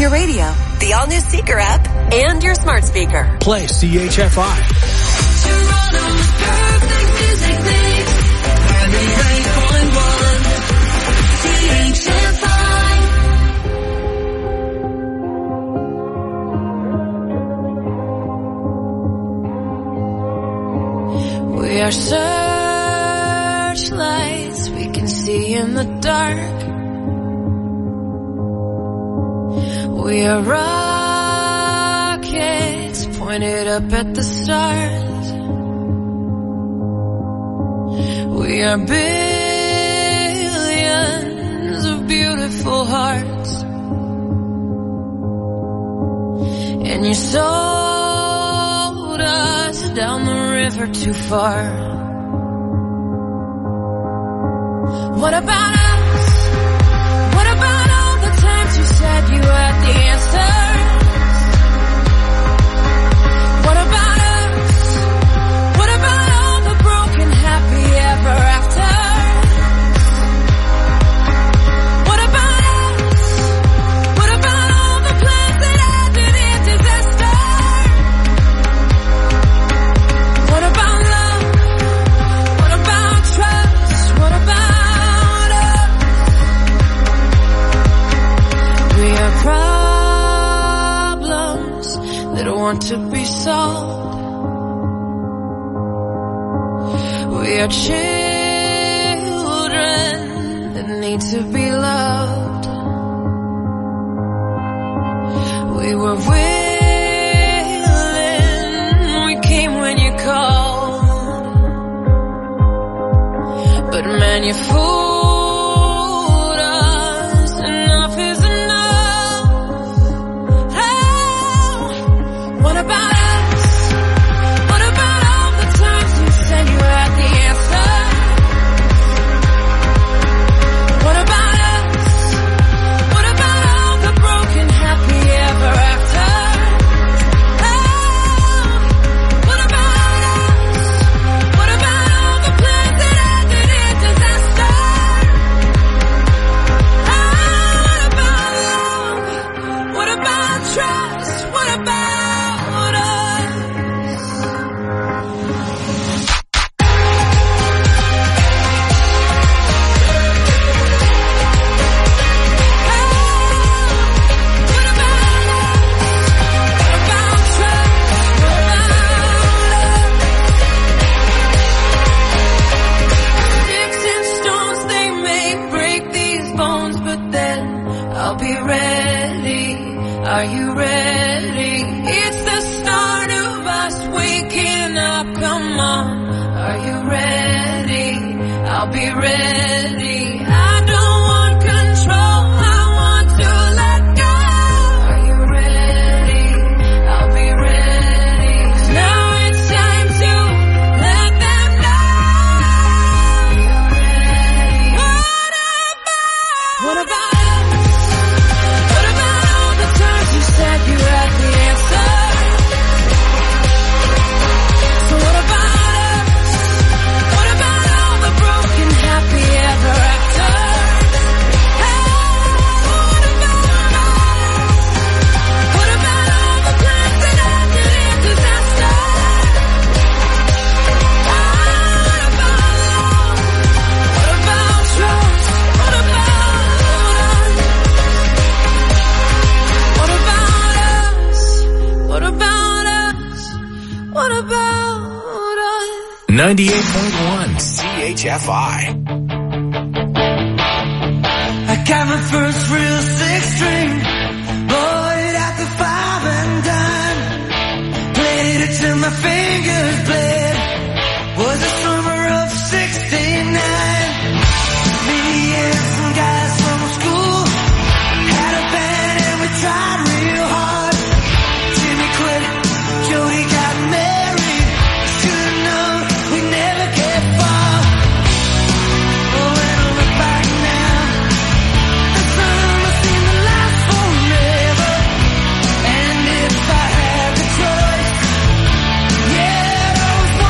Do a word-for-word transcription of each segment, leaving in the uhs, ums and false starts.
your radio, the all-new Seeker app, and your smart speaker. Play C H F I. Toronto's perfect music mix. ninety-eight point one C H F I. We are searchlights we can see in the dark. We are rockets pointed up at the stars. We are billions of beautiful hearts. And you sold us down the river too far. What about us? What about all the times you said you had the answers? What about us? What about all the broken happy ever afters? What about us? What about all the plans that ended in disaster? What about love? What about trust? What about us? We are problems that want to be solved. We are children that need to be loved. We were willing, we came when you called. But man, you fooled us, enough is enough. Oh, what about us? What about all the times you said you had the answer? What about us? What about all the broken happy ever after? Oh, what about us? What about all the plans that ended in disaster? Oh, what about love? What about trust? What about us? Sticks and stones, they may break these bones, but then I'll be ready. Are you ready? It's the start of us waking up. Come on. Are you ready? I'll be ready. I don't want control. I want to let go. Are you ready? I'll be ready. Now it's time to let them know. Are you ready? What about? What about us? What about all the times you said you had the answer? So what about us? What about all the broken happy ever after? Hey, what about us? What about all the plans that ended in disaster? Ah, what about love? What about trust? What about us? What about us? What about us? What about us? ninety-eight point one C H F I. I got my first real six string, bought it at the five and dime, played it till my fingers bled. Was the summer of sixty-nine. Me and some guys from school had a band and we tried real hard. Jimmy quit, Jody got married. Should've known we never get far. Oh, when I look back now, the summer seemed to last forever. And if I had the choice, yeah, I was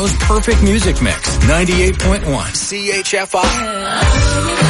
Toronto's perfect music mix. ninety-eight point one C H F I.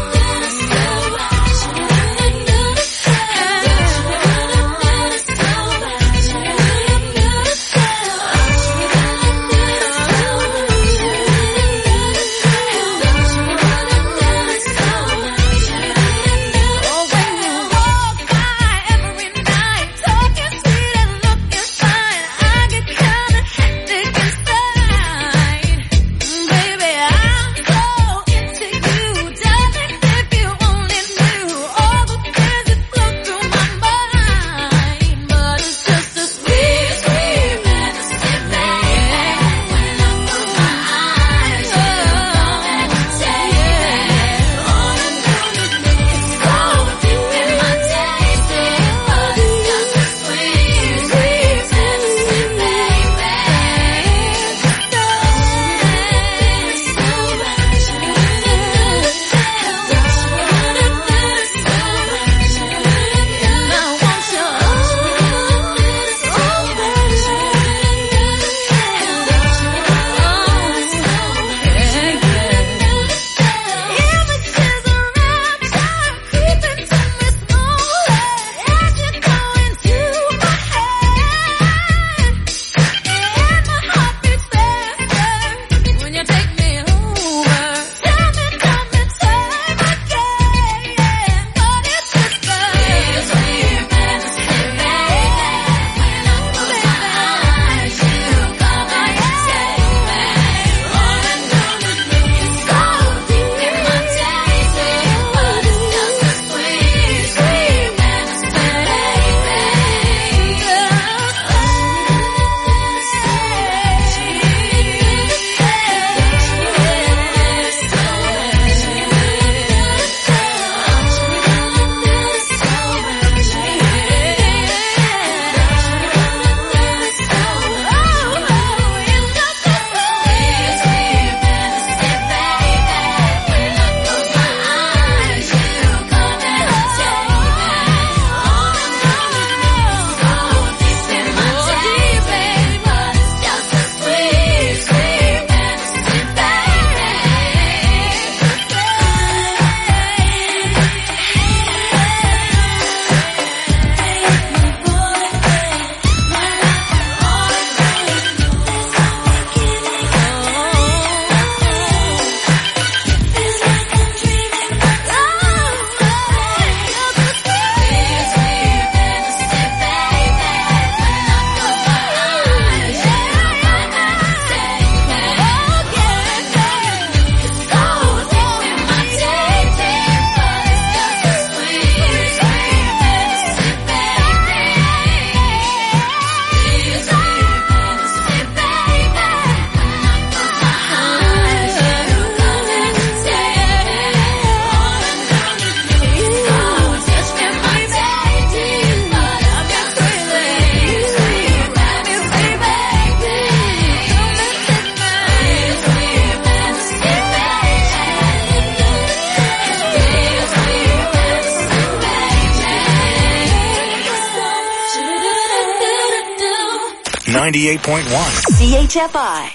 ninety-eight point one C H F I.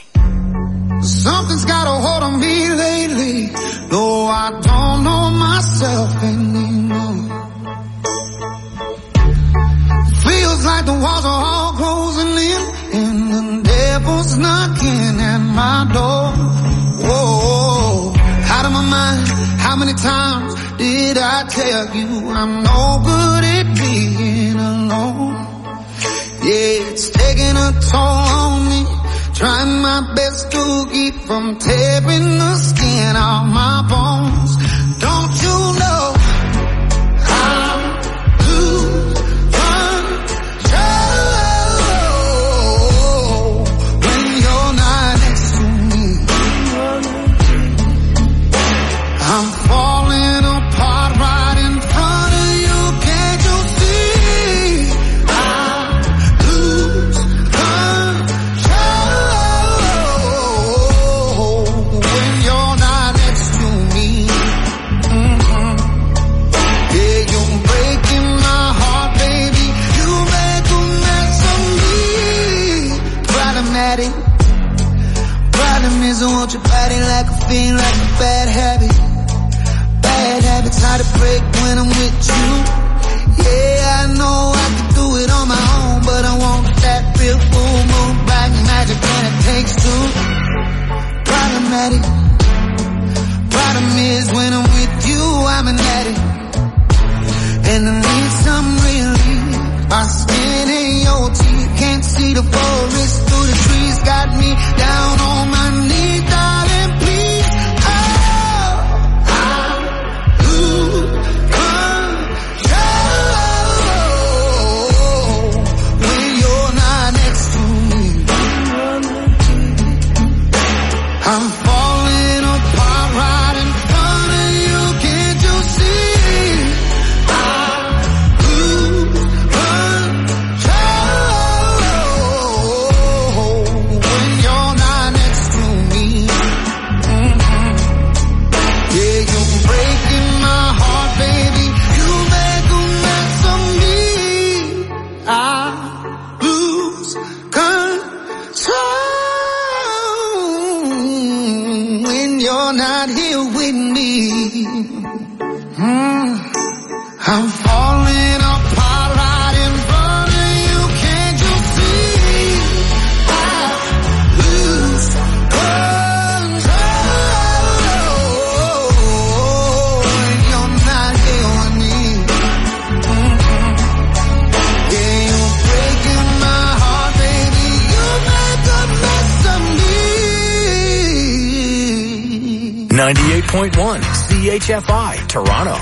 Something's got a hold on me lately, though I don't know myself anymore. Feels like the walls are all closing in, and the devil's knocking at my door. Whoa, out of my mind, how many times did I tell you I'm no good at being alone? Yeah, it's taking a toll on me, trying my best to keep from tearing the skin off my bones. Don't you know I'm lose control when you're not next to me? I'm falling apart right in front of you. Can't you see? I lose control when you're not next to me. Problem is I want your body like a fiend, like a bad habit. Bad habits hard to break when I'm with you. Yeah, I know I can do it on my own, but I want that real full moon, bright magic, and it takes two. Problematic. Problem is when I'm with you, I'm an addict, and I need some relief. My skin and your teeth, can't see the forest through the trees, got me down on my knees, darling, please. Oh, I lose control when you're not next to me. I'm falling apart right in front of you, can't you see? I lose control when you're not next to me. Mm-hmm. Yeah, you're breaking my heart, baby. You make a mess of me. I lose control when you're not here with me. Mm. I'm falling apart right in front of you, can't you see? I lose control when you're not here with me. Mm-hmm. Yeah, you're breaking my heart, baby. You make a mess of me. ninety-eight point one C H F I, Toronto.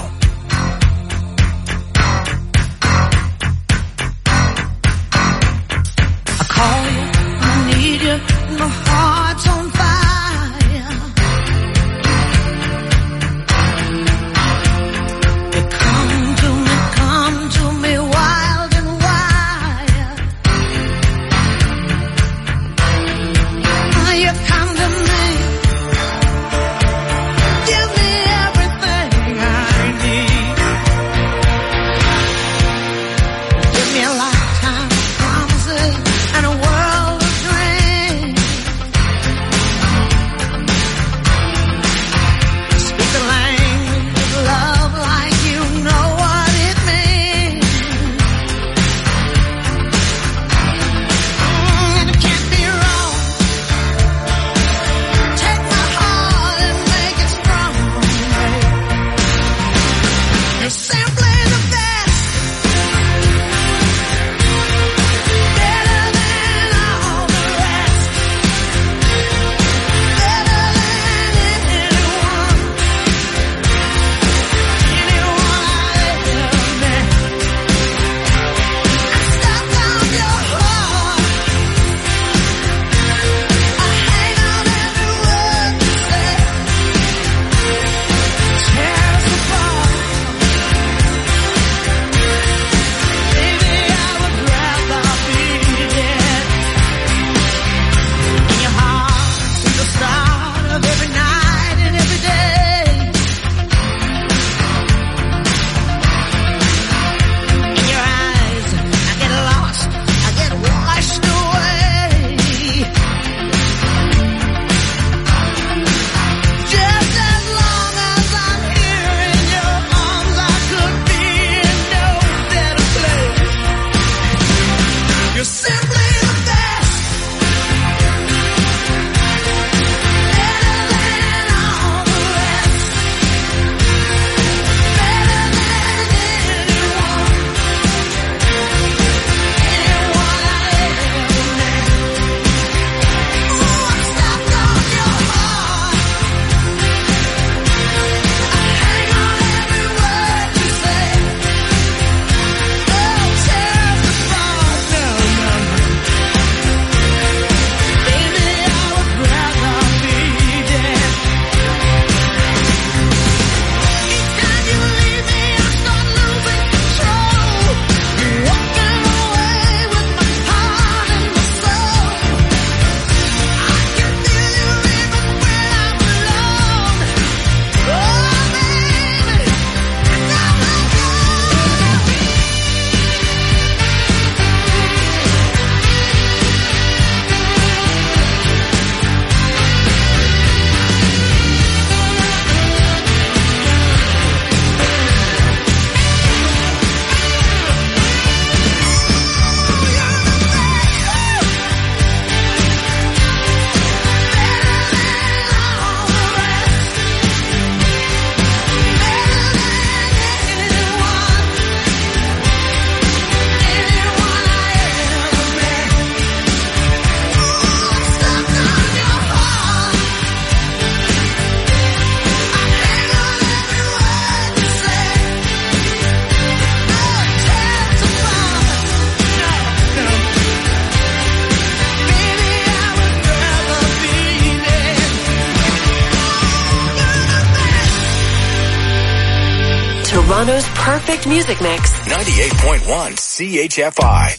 I call you, I need you, my heart's on fire. You come to me, come to me wild and wild. You come to me, give me everything I need. Give me a lifetime of promises and a world Toronto's perfect music mix. ninety-eight point one C H F I.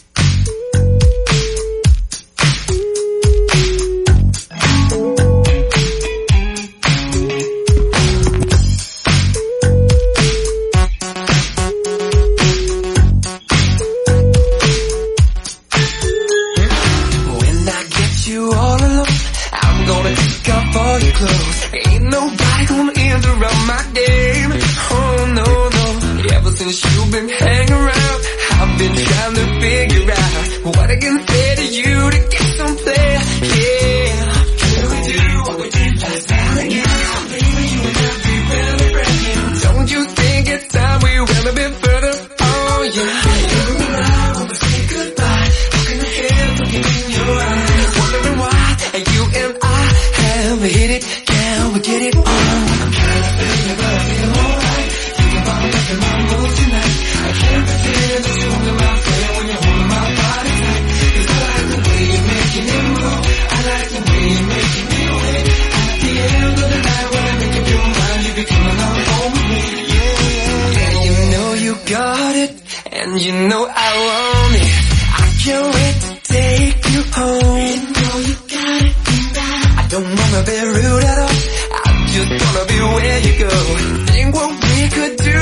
Ain't nobody gonna interrupt my game. Oh no, no. Ever since you've been hanging around, I've been trying to figure out what I can say to you to get some play. Yeah. Can we do what we did last time again? Baby, you and I be really breaking. Don't you think it's time we went a bit further? Oh yeah. You and I wanna say goodbye. Looking ahead, looking in your eyes, wondering why you and I have hit it. Can we get it on? I'm kinda feeling but I feel alright. Thinking about making my move tonight. I can't pretend that you're holding my hand when you're holding my body tight. Cause I like the way you're making it move. I like the way you're making me wait. At the end of the night when I make up your mind, you be coming on home with me. Yeah, yeah, yeah. You know you got it, and you know I want it. I can't wait to take you home. You know you got it. Don't wanna be rude at all, I just wanna be where you go. Think what we could do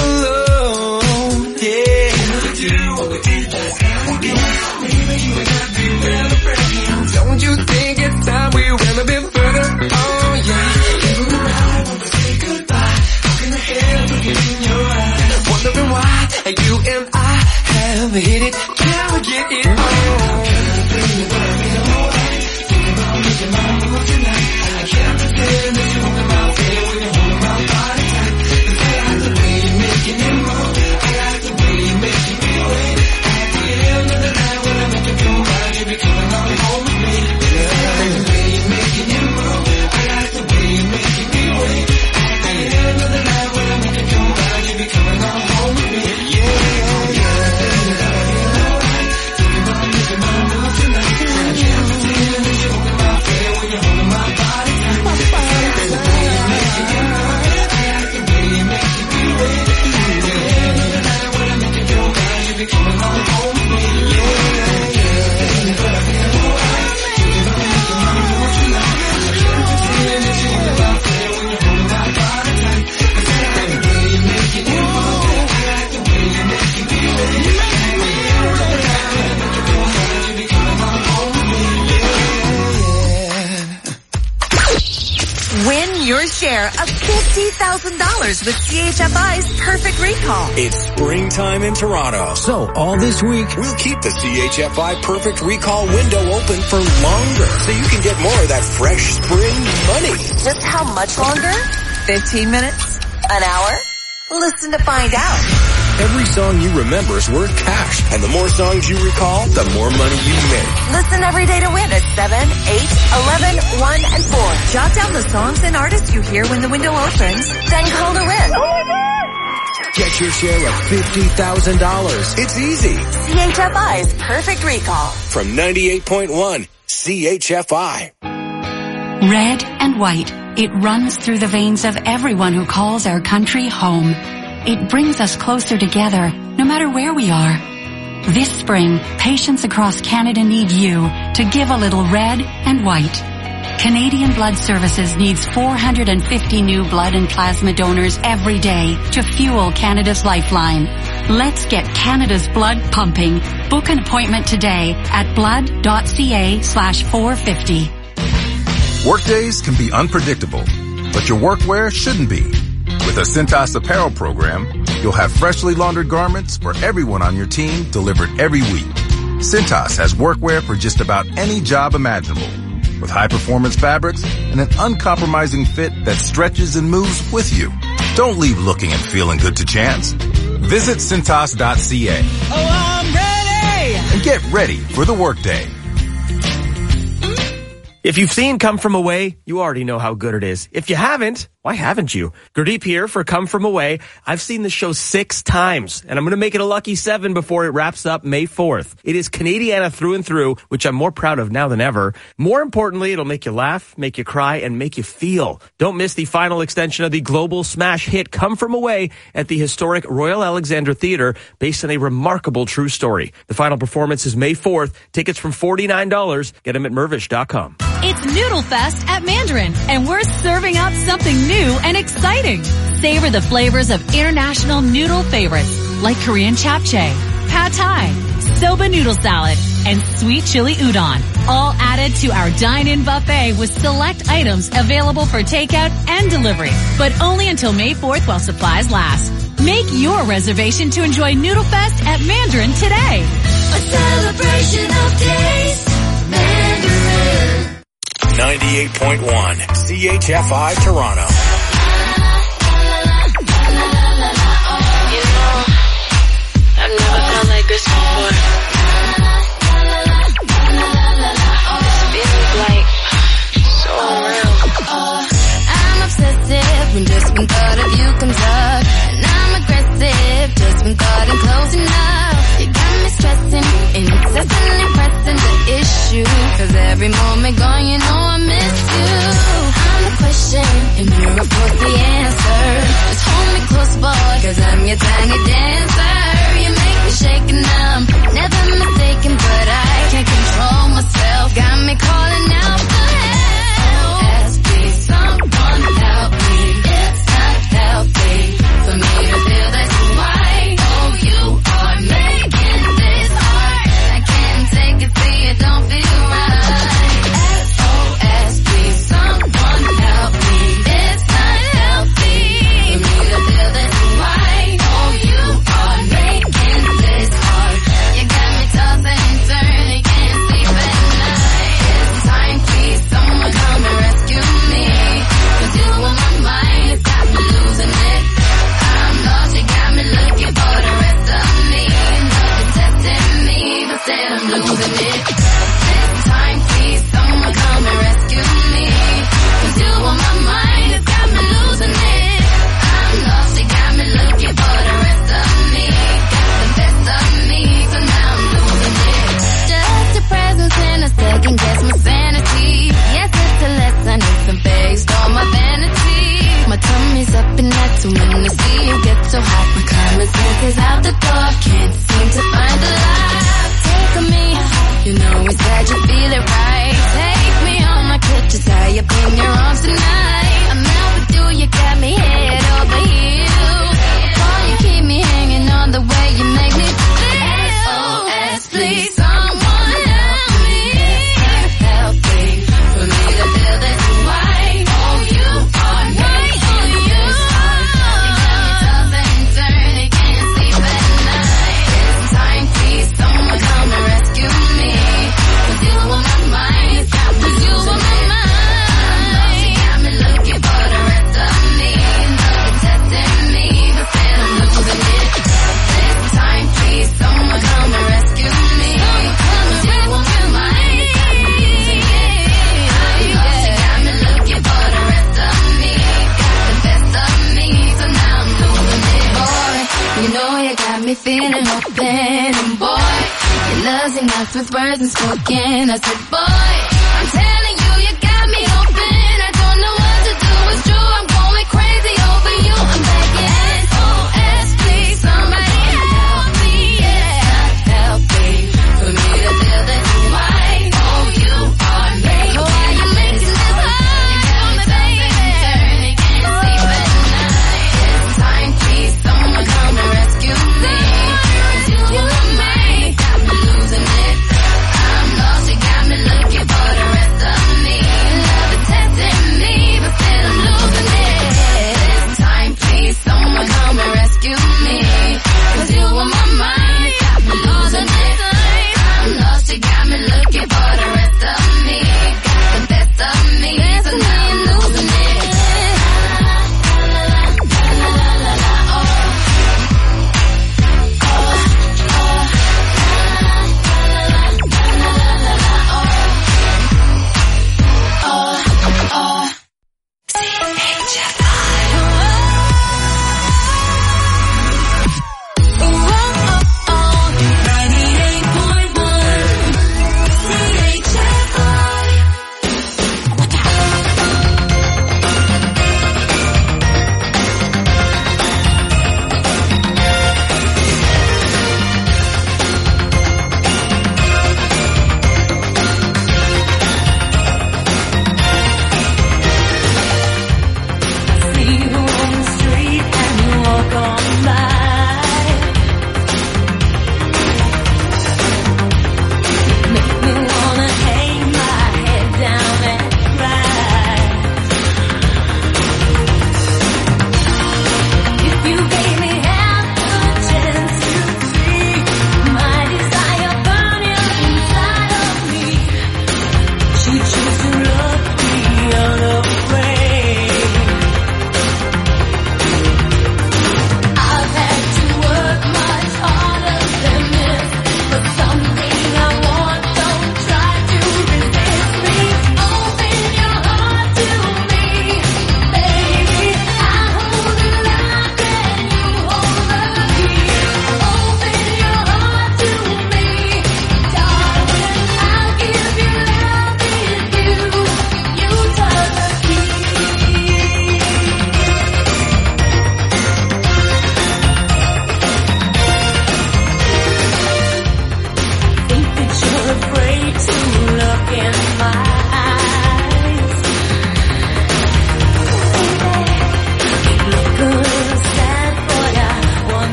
alone, yeah. Can we do what we did last time again? Maybe you and I be really breaking. Don't you think it's time we went a bit further? Oh yeah. You and I wanna say goodbye. Looking ahead, looking in your eyes, wondering why you and I have hit it. Can we get it on? I'm kinda feeling but I feel alright. Thinking about making my move tonight. I can't pretend that you're holding my hand when you're holding my body tight. Cause I like the way you're making it move. I like the way you're making me wait. At the end of the night when I make up your mind, you be coming on home with me. I like the way you're making it move. I like the way you're making me wait. At the end of the night when I make up your mind, you be coming on home with me. Yeah, yeah, yeah. Alright, thinking about making my move tonight. I can't pretend that you're holding my hand when you're holding my body tight. I like the way you're making it move. I like the way you're making me wait. At the end of the night when I make up your mind, you be coming on home with me. Yeah, yeah, but I feel alright. Thinking about making my move tonight. I can't pretend that you're holding my hand when you're holding my body tight. Cause I like the way you're making it move. I like the way you're making me wait. At the end of the night when I make up your mind, you be coming on home with me. Win your share of fifty thousand dollars with C H F I's Perfect Recall. It's springtime in Toronto. So all this week, we'll keep the C H F I Perfect Recall window open for longer so you can get more of that fresh spring money. Just how much longer? fifteen minutes? An hour? Listen to find out. Every song you remember is worth cash. And the more songs you recall, the more money you make. Listen every day to win at seven, eight, eleven, one, and four. Jot down the songs and artists you hear when the window opens, then call to win. Oh my God! Get your share of fifty thousand dollars. It's easy. C H F I's Perfect Recall. From ninety-eight point one C H F I. Red and white. It runs through the veins of everyone who calls our country home. It brings us closer together, no matter where we are. This spring, patients across Canada need you to give a little red and white. Canadian Blood Services needs four hundred fifty new blood and plasma donors every day to fuel Canada's lifeline. Let's get Canada's blood pumping. Book an appointment today at blood.ca slash 450. Workdays can be unpredictable, but your workwear shouldn't be. With a Cintas apparel program, you'll have freshly laundered garments for everyone on your team delivered every week. Cintas has workwear for just about any job imaginable, with high-performance fabrics and an uncompromising fit that stretches and moves with you. Don't leave looking and feeling good to chance. Visit Cintas dot C A. Oh, I'm ready! And get ready for the workday. If you've seen Come From Away, you already know how good it is. If you haven't, Why haven't you? Gurdeep here for Come From Away. I've seen the show six times, and I'm going to make it a lucky seven before it wraps up May fourth. It is Canadiana through and through, which I'm more proud of now than ever. More importantly, it'll make you laugh, make you cry, and make you feel. Don't miss the final extension of the global smash hit Come From Away at the historic Royal Alexandra Theatre, based on a remarkable true story. The final performance is May fourth. Tickets from forty-nine dollars. Get them at Mervish dot com. It's Noodle Fest at Mandarin, and we're serving up something new and exciting. Savor the flavors of international noodle favorites like Korean japchae, pad thai, soba noodle salad, and sweet chili udon, all added to our dine-in buffet with select items available for takeout and delivery, but only until May fourth while supplies last. Make your reservation to enjoy Noodle Fest at Mandarin today. A celebration of taste, Mandarin. ninety-eight point one C H F I Toronto. You know, I've never felt like this before. This feels like so real. I'm obsessive when just one thought of you comes up. And I'm aggressive just when thought I'm close enough. You got me stressing, incessantly pressing the issue. Cause every moment gone, you know I miss you. I'm the question, and you're of course the answer. Just hold me close, boy, cause I'm your tiny dancer. You make me shake and I'm never mistaken, but I can't control myself. Got me calling out for help. S P, someone help me. It's not healthy for me to feel this way. Oh, you are making this hard. I can't take it, see it don't feel right. S O S, please, someone help me. It's not healthy for me to feel this way. Oh, you are making this hard. You got me tossing and turning, can't sleep at night. It's time, please, someone come and rescue me. Cause you on my mind, it's got me losing it. I'm lost, you got me looking for the rest of me. Nothing testing me, but said I'm losing it. This time, please, someone come and rescue me. Cause you on my mind, it's got me losing it. I'm lost, you got me looking for the rest of me. Got the best of me, so now I'm losing it. Just your presence in a second, guess my sanity. Yes, it's a lesson, it's a based on my vanity. My tummy's up and that's when I see you get so hot. My common sense is out the door, can't seem to find the light. Take on me, you know it's that you feel it right. Take me on my clip, just tie up in your arms tonight. I'm out with you, you got me head over heels. Oh, you keep me hanging on the way you make me feel. S O S, please, someone help me. It's not healthy for me to feel this way. Oh, you are making this hard. You got me tossing and turning, can't sleep at night. It's time, please, someone come and rescue me. Cause you on my mind, it's got me losing it. I'm lost, you got me looking for the rest of me. Nothing testing me, but still I'm losing it. This time, please, someone come and rescue me. Cause you on my mind, it's got me losing it. I'm lost, you got me looking for the rest of me. Got the best of me, so now I'm losing it. Boy, you know you got me feeling open. And boy, your love's enough with words unspoken. I said, boy, I'm telling you, you got me open. I don't know what to do, it's true, I'm going crazy over you. I'm begging, S O S, please, somebody help me. Yeah, it's not healthy for me to feel this way. Oh, you are making, oh, why you making this hard? You got me tossing and turning, can't sleep at night. It's time, please, someone come and rescue me. Cause you on my mind, got me losing it. I'm lost, you got me looking for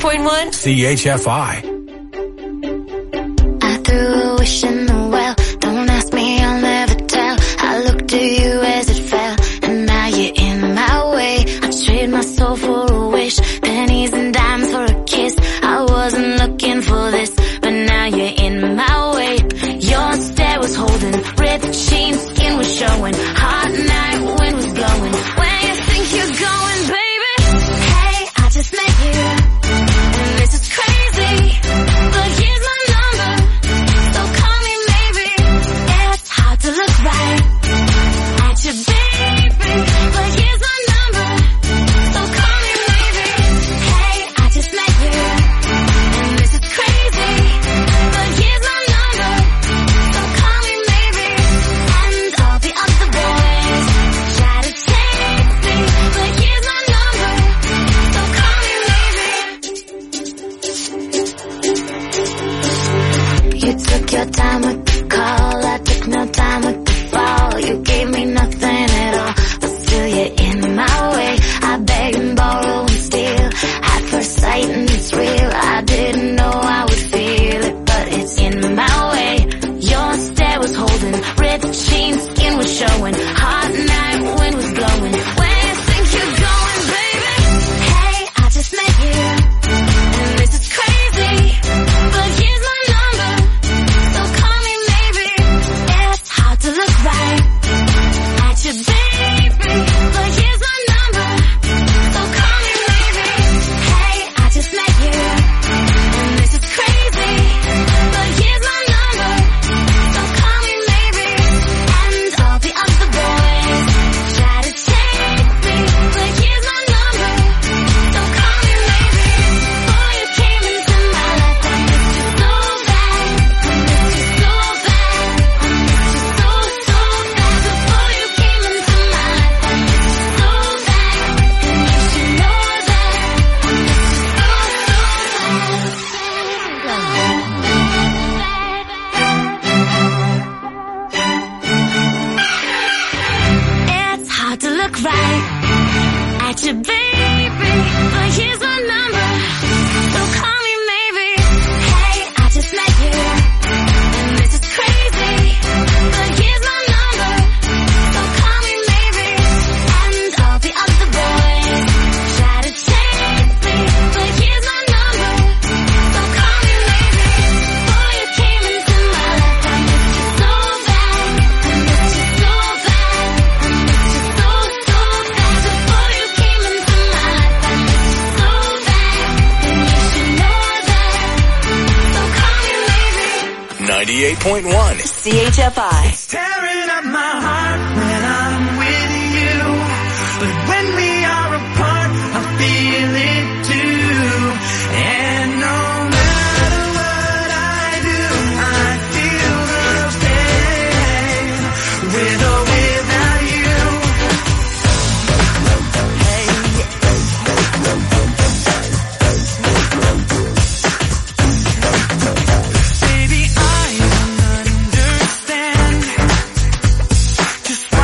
point one C H F I. I threw a wish in the well. Don't ask me, I'll never tell. I looked at you as it fell, and now you're in my way. I trade my soul for a wish, pennies and dimes for a kiss. I wasn't looking for this, but now you're in my way. Your stare was holding, ripped jeans, skin was showing. Hot night, wind was blowing. Where you think you're going, baby? Hey, I just met you, and this is crazy, but here's my number, so call me maybe. It's hard to look right at your baby, but here's my number, so call me maybe. Hey, I just met you, and this is crazy, but here's my number, so call me maybe. And all the other boys try to take me, but here's my number, so call me maybe. You took your time with the call, I took no time with the fall. You gave me nothing at all, but still you're in my way. I beg and borrow and steal, at first sight and it's real. I didn't know I would feel it, but it's in my way. Your stare was holding, ripped jeans, skin was showing. Hot night, wind was blowing. Where you think you're going, baby? Hey, I just met you, and this is crazy, but here's my number, so call me maybe. It's hard to look right at your baby, but here's my number, so call me maybe. Hey, I just met you, and this is crazy, but here's my number, so call me maybe. And all the other boys try to take me, but here's my number, so call me maybe. Before you came into my life, I missed you so bad, I missed you so bad, I missed you so, so bad. Before you came into my life, I missed you so bad, and you should know that I missed you so, so bad. It's hard to look right at your baby, but here's my number, so call me maybe. Hey, I just met you, and this is crazy, but here's my number, so call me maybe. And all the other boys try to take me, but here's my number, so call me maybe. Before you came into my life, I missed you so bad, I missed you so bad, I missed you so, so bad. Before you came into my life, I missed you so bad, and you should know that, so call me maybe. ninety-eight point one. C H F I. Tearing up my heart when I'm with you, but when we are apart, I feel it too. And no matter what I do, I feel the same, with or without you. Hey, baby, I don't understand just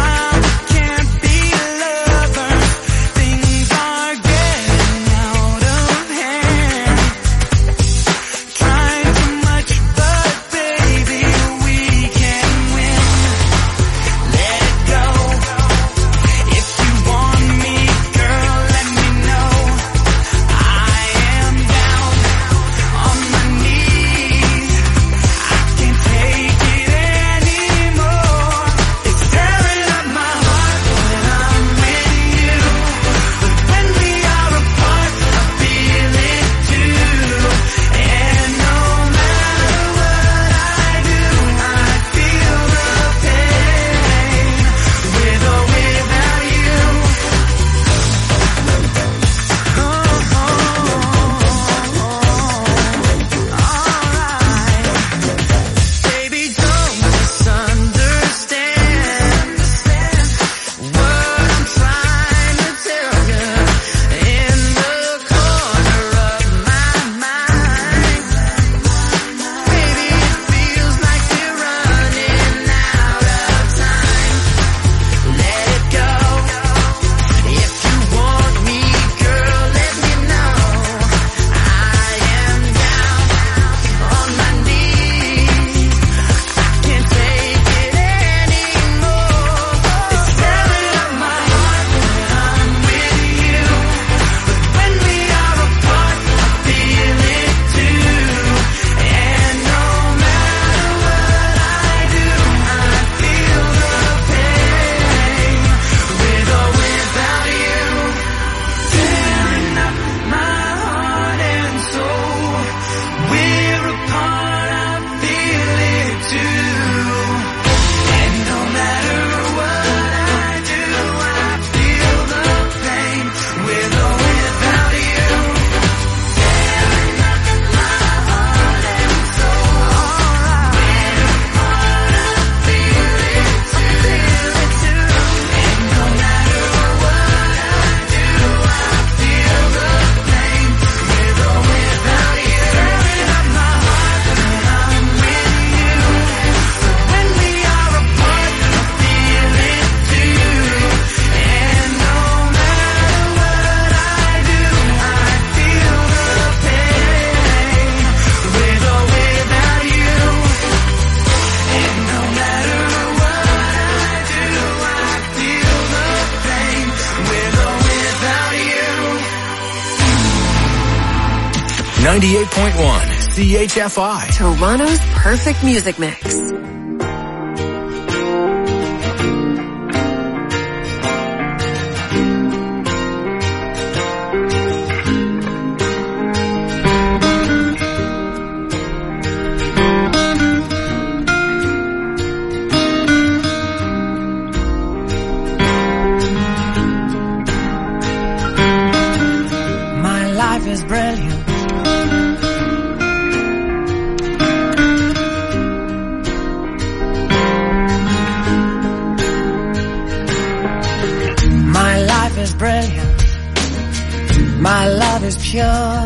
ninety-eight point one C H F I. Toronto's perfect music mix. My life is brilliant. My life is brilliant. My love is pure.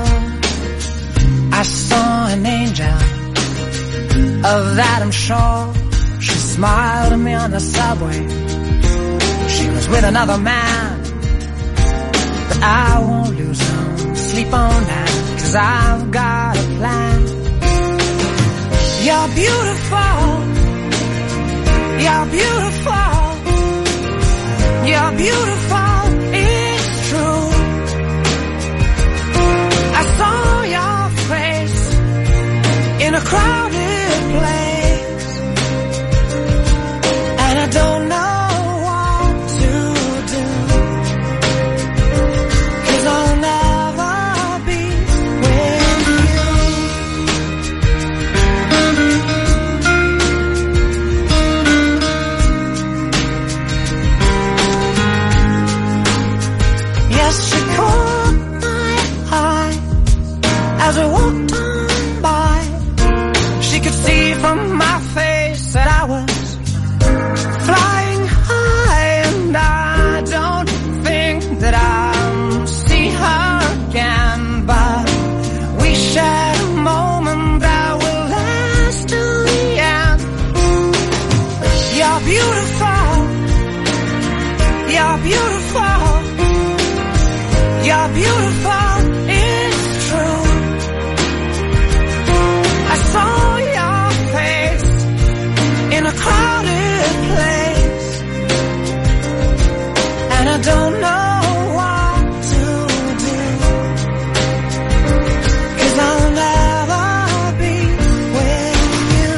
I saw an angel, of that I'm sure. She smiled at me on the subway. She was with another man, but I won't lose no sleep on that, 'cause I've got a plan. You're beautiful. You're beautiful. You're beautiful, it's true. I saw your face in a crowded place, and I don't know what to do, 'cause I'll never be with you. Yes, she caught my eye as I walked on by. She could see from my face that I was flying high, and I don't think that I'll see her again, but we shared a moment that will last till the end. You're beautiful. You're beautiful. You're beautiful, it's true. I saw your face in a crowded place, and I don't know what to do, 'cause I'll never be with you.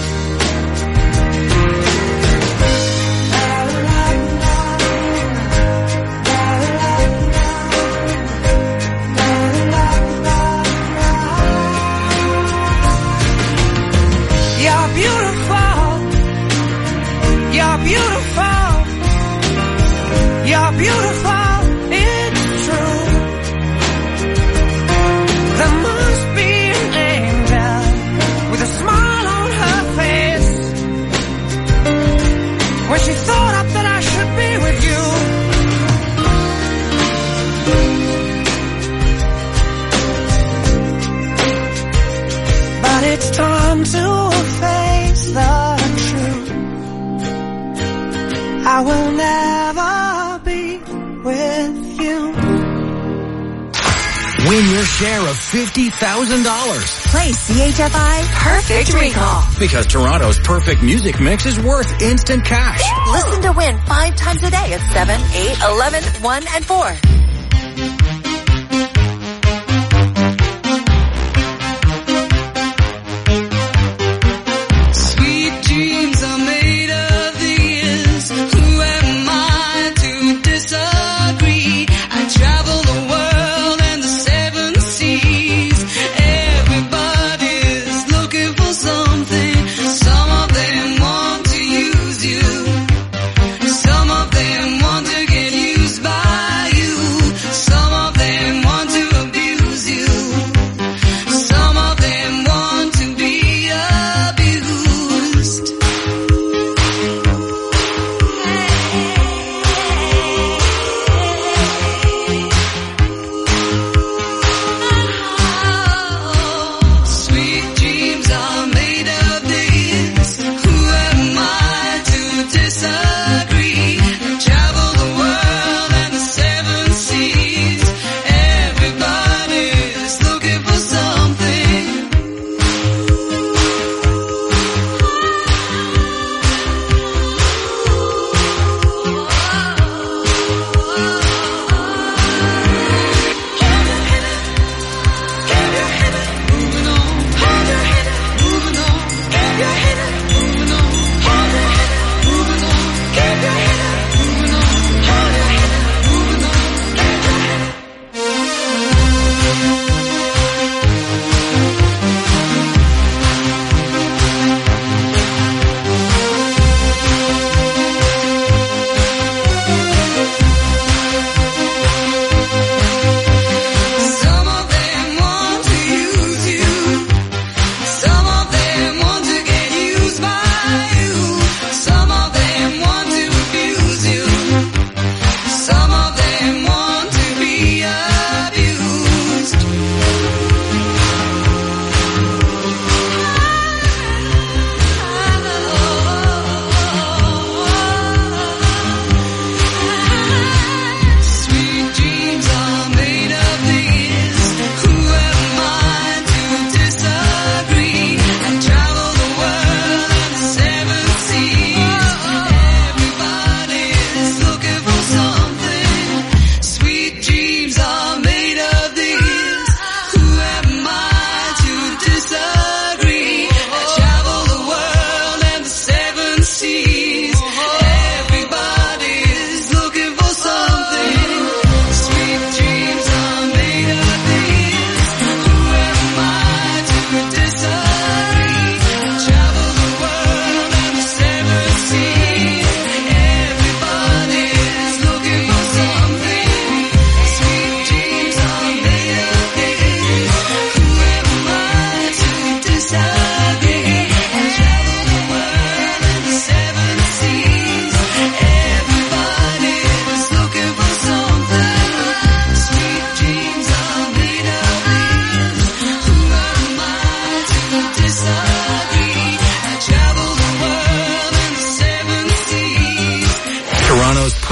You're beautiful. You're beautiful. You're beautiful, it's true. There must be an angel with a smile on her face when she thought up that I should be with you. But it's time to face the truth. I will never be with you. Win your share of fifty thousand dollars. Play C H F I Perfect Recall. Because Toronto's perfect music mix is worth instant cash. Listen to win five times a day at seven, eight, eleven, one, and four. Sweet dreams are made of these. Who am I to disagree? I travel the world and the seven seas. Everybody's looking for something. Some of them want to use you. Some of them want to get used by you. Some of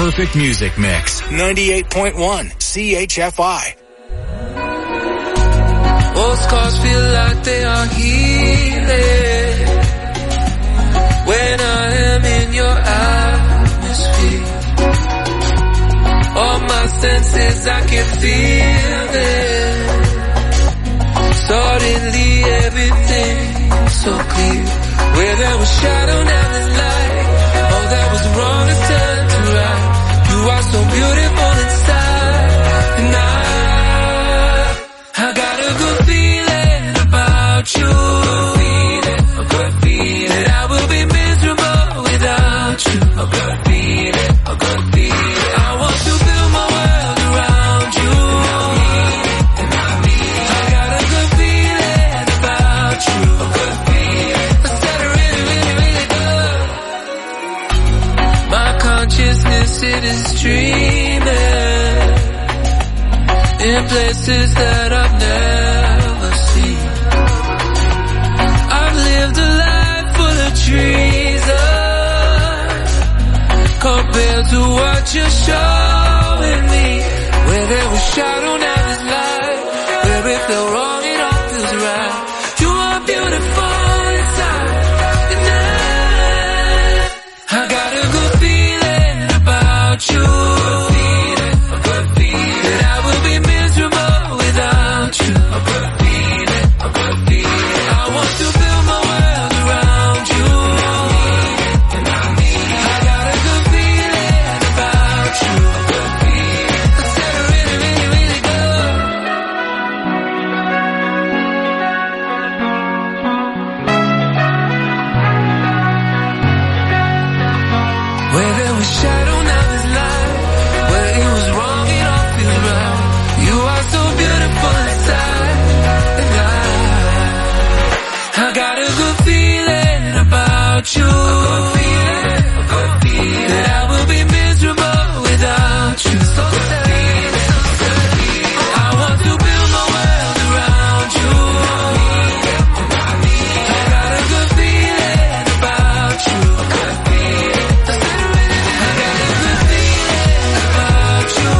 perfect music mix. ninety-eight point one C H F I. Old scars feel like they are healing when I am in your atmosphere. All my senses, I can feel it. Suddenly everything's so clear. Where there was shadow, now there's light. Oh, that was the wrongest turn to right. You are so beautiful inside. And I, I got a good feeling about you. A good feeling. That I will be miserable without you. A good feeling. A good feeling. I want to build my world around you. And I mean, I got a good feeling about you. A good feeling. I said it really, really, really good. My consciousness, it is dreaming in places that I've never seen. I've lived a life full of treason compared to what you're showing me. Where there was shadow, now there's light. Where it felt wrong, it all feels right. You are beautiful inside. And I, I got a good feeling about you. A good feeling. That I will be miserable without you. A good feeling. A good feeling. I want to build my world around you. And I mean, I got a good feeling about you. A good feeling. I said it really, really, really good. Where there was shadow, now there's light. Where it was wrong, it all feels right. You are so beautiful inside. And I, I got a good feeling about you. A good feeling, a good feeling. That I will be miserable without you. So good feeling, so good feeling. I want to build my world around you. And I mean, I got a good feeling about you. A good feeling. I said it really, I got a good feeling about you.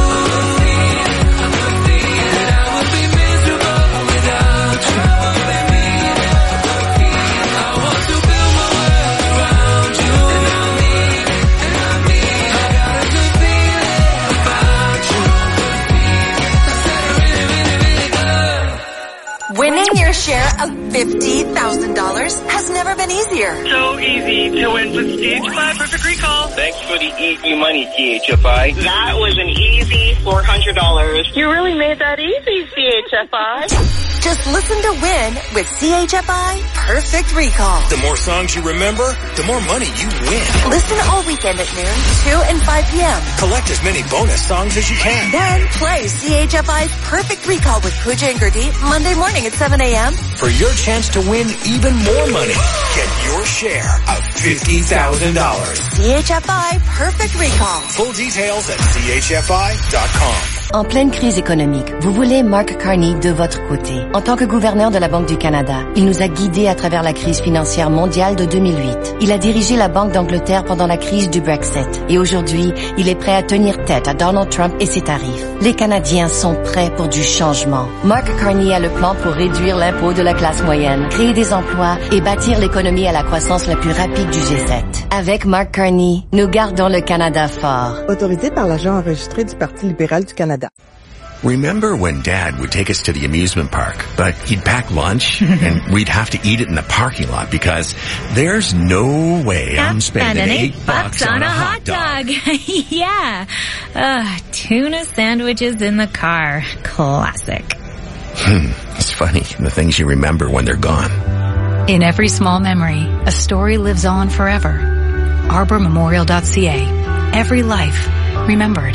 A good feeling. That I will be miserable without you. A good feeling, a good feeling. I want to build my world around you. And I mean, and I mean, I got a good feeling about you. A good feeling. I said it really, really, really good. Winning your share of fifty thousand dollars has never been easier. So easy to win with C H F I Perfect Recall. Thanks for the easy money, C H F I. That was an easy four hundred dollars. You really made that easy, C H F I. Just listen to win with C H F I Perfect Recall. The more songs you remember, the more money you win. Listen all weekend at noon, two and five p.m. Collect as many bonus songs as you can. Then play C H F I's Perfect Recall with Pooja and Gurdeep Monday morning at seven a.m. For your chance to win even more money, get your share of fifty thousand dollars. C H F I Perfect Recall. Full details at C H F I dot com. En pleine crise économique, vous voulez Mark Carney de votre côté. En tant que gouverneur de la Banque du Canada, il nous a guidés à travers la crise financière mondiale de deux mille huit. Il a dirigé la Banque d'Angleterre pendant la crise du Brexit. Et aujourd'hui, il est prêt à tenir tête à Donald Trump et ses tarifs. Les Canadiens sont prêts pour du changement. Mark Carney a le plan pour réduire l'impôt de la classe moyenne, créer des emplois et bâtir l'économie à la croissance la plus rapide du G sept. Avec Mark Carney, nous gardons le Canada fort. Autorisé par l'agent enregistré du Parti libéral du Canada. Remember when Dad would take us to the amusement park, but he'd pack lunch and we'd have to eat it in the parking lot because there's no way I'm spending eight, eight bucks on a hot dog. Yeah. Uh, tuna sandwiches in the car. Classic. Hmm. It's funny, the things you remember when they're gone. In every small memory, a story lives on forever. arbor memorial dot c a. Every life remembered.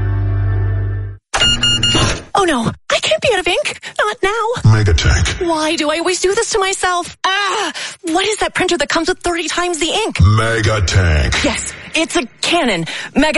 Oh no, I can't be out of ink. Not now. Megatank. Why do I always do this to myself? Ah, what is that printer that comes with thirty times the ink? Megatank. Yes, it's a Canon. Mega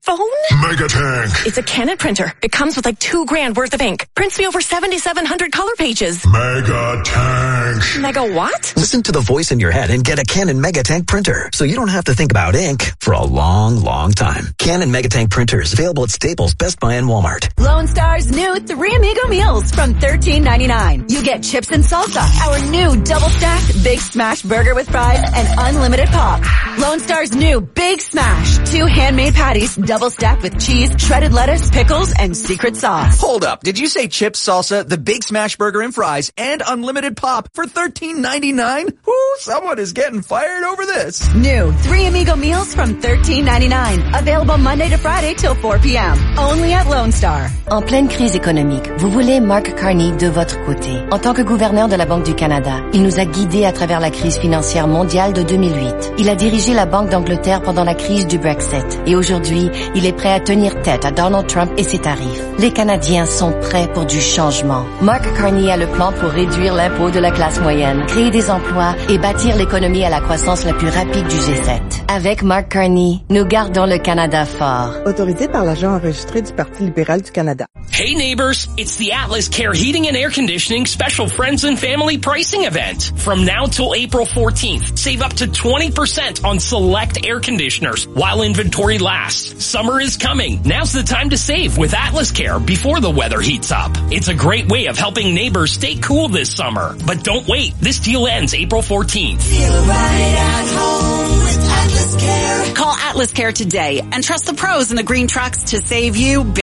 phone? Megatank. It's a Canon printer. It comes with like two grand worth of ink. Prints me over seventy-seven hundred color pages. Megatank. Mega what? Listen to the voice in your head and get a Canon Megatank printer, so you don't have to think about ink for a long, long time. Canon Megatank printers available at Staples, Best Buy, and Walmart. Lone Star's new Three Amigo meals from thirteen ninety-nine. You get chips and salsa, our new double-stacked Big Smash burger with fries, and unlimited pop. Lone Star's new Big Smash, two handmade patties, double-stacked with cheese, shredded lettuce, pickles, and secret sauce. Hold up. Did you say chips, salsa, the Big Smash burger and fries, and unlimited pop for thirteen ninety-nine? Whoo, someone is getting fired over this. New Three Amigo meals from thirteen ninety-nine. Available Monday to Friday till four p.m. Only at Lone Star. En pleine crise économique, vous voulez Mark Carney de votre côté. En tant que gouverneur de la Banque du Canada, il nous a guidés à travers la crise financière mondiale de deux mille huit. Il a dirigé la Banque d'Angleterre pendant la crise du Brexit. Et aujourd'hui, il est prêt à tenir tête à Donald Trump et ses tarifs. Les Canadiens sont prêts pour du changement. Mark Carney a le plan pour réduire l'impôt de la classe moyenne, créer des emplois et bâtir l'économie à la croissance la plus rapide du G sept. Avec Mark Carney, nous gardons le Canada fort. Autorisé par l'agent enregistré du Parti libéral du Canada. Hey neighbors, it's the Atlas Care Heating and Air Conditioning Special Friends and Family Pricing Event. From now till April fourteenth, save up to twenty percent on select air conditioners while inventory lasts. Summer is coming. Now's the time to save with Atlas Care before the weather heats up. It's a great way of helping neighbors stay cool this summer. But don't wait. This deal ends April fourteenth. Feel right at home with Atlas Care. Call Atlas Care today and trust the pros in the green trucks to save you big.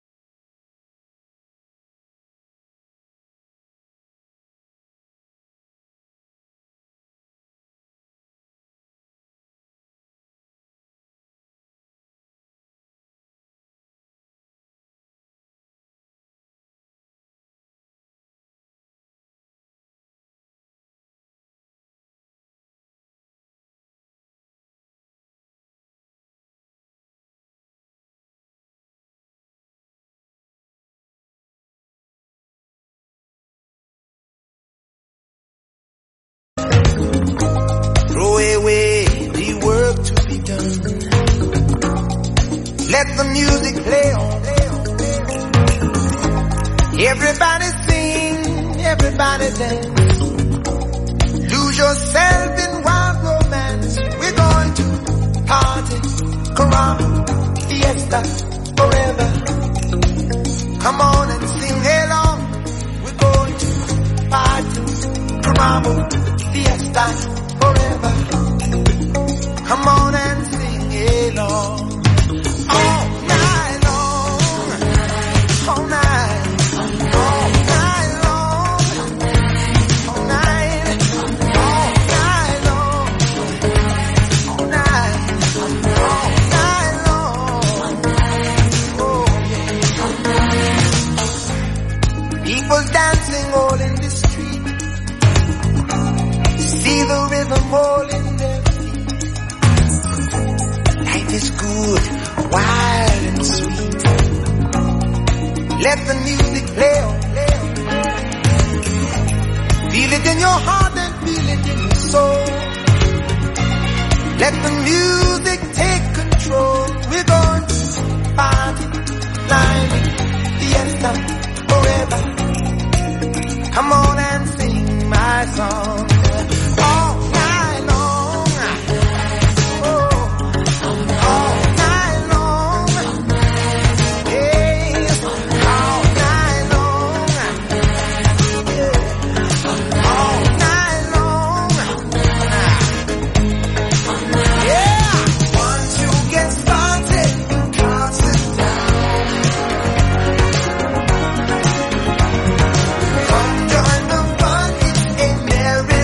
Let the music play on. Everybody sing, everybody dance. Lose yourself in wild romance. We're going to party, caramba, fiesta, forever. Come on and sing along. We're going to party, caramba, fiesta, forever. Come on and sing along. All night long, all night, all night long, all night, all night long, all night, all night long. Oh yeah. People dancing all in the street, see the rhythm all in their feet. Life is good, wild and sweet. Let the music play on. Feel it in your heart and feel it in your soul. Let the music take control. We're going to party, climbing, fiesta, forever. Come on and sing my song. All night long. Come join the fun, it's a merry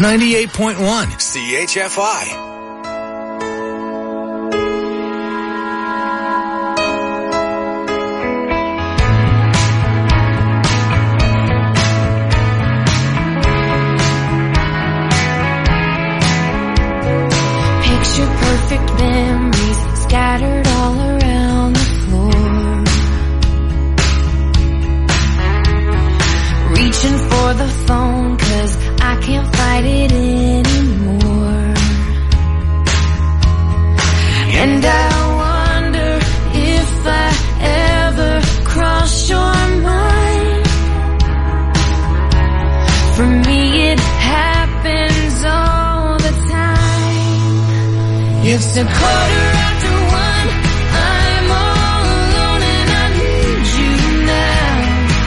ninety-eight point one C H F I. Perfect memories scattered all around the floor. Reaching for the phone 'cause I can't fight it anymore. And I wonder if I ever cross your mind. For me it happens all the time. It's a quarter after one, I'm all alone and I need you now.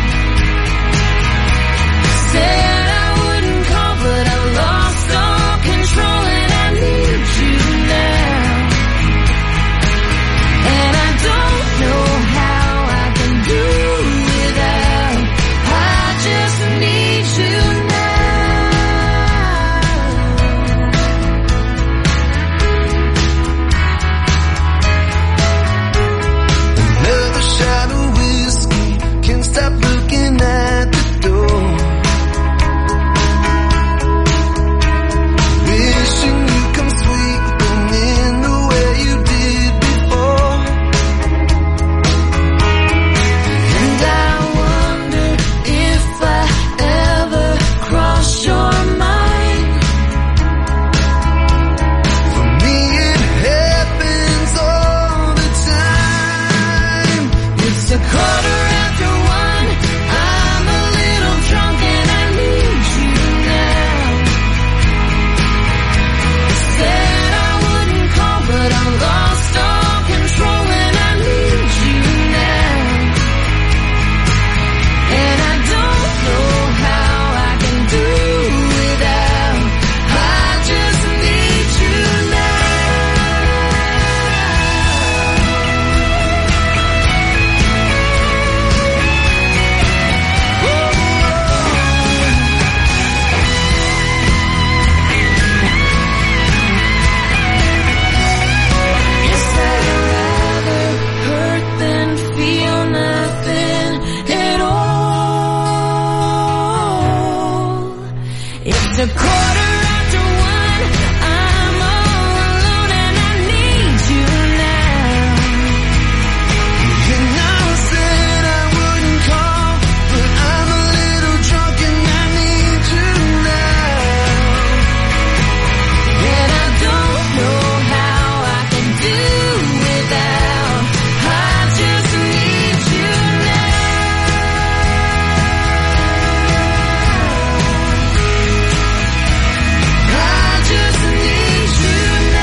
Said I wouldn't call but I lost all control and I need you now. And I don't know how I can do without, I just need you now. Shot of whiskey, can't stop looking at the door. Wishing you come sweeping in the way you did before. And I wonder if I ever cross your mind. For me it happens all the time. It's a quarter after one, I'm a little drunk and I need you now. Said I wouldn't call but I lost all control and I need you now. And I don't know how I can do without, I just need you now. Guess I'd rather hurt than feel nothing at all. It's a quarter after one, I'm all alone and I need you now. And I said I wouldn't call, but I'm a little drunk and I need you now. And I don't know how I can do without, I just need you now. I just need you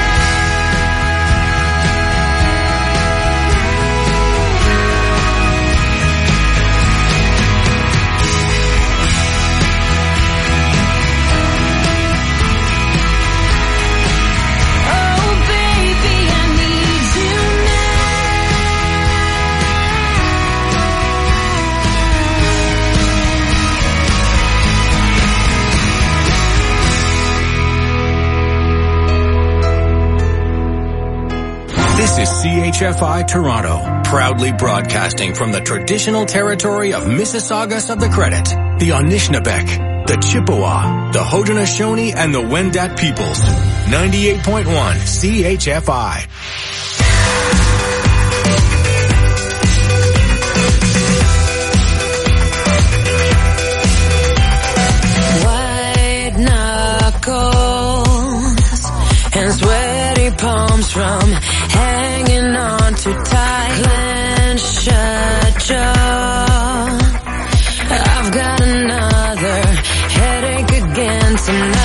now. Oh baby, I need you This is C H F I Toronto, proudly broadcasting from the traditional territory of Mississaugas of the Credit, the Anishinaabe, the Chippewa, the Haudenosaunee, and the Wendat peoples. ninety-eight point one C H F I. White knuckles and sweaty palms from hanging on too tight. Clenched shut jaw. I've got another headache again tonight.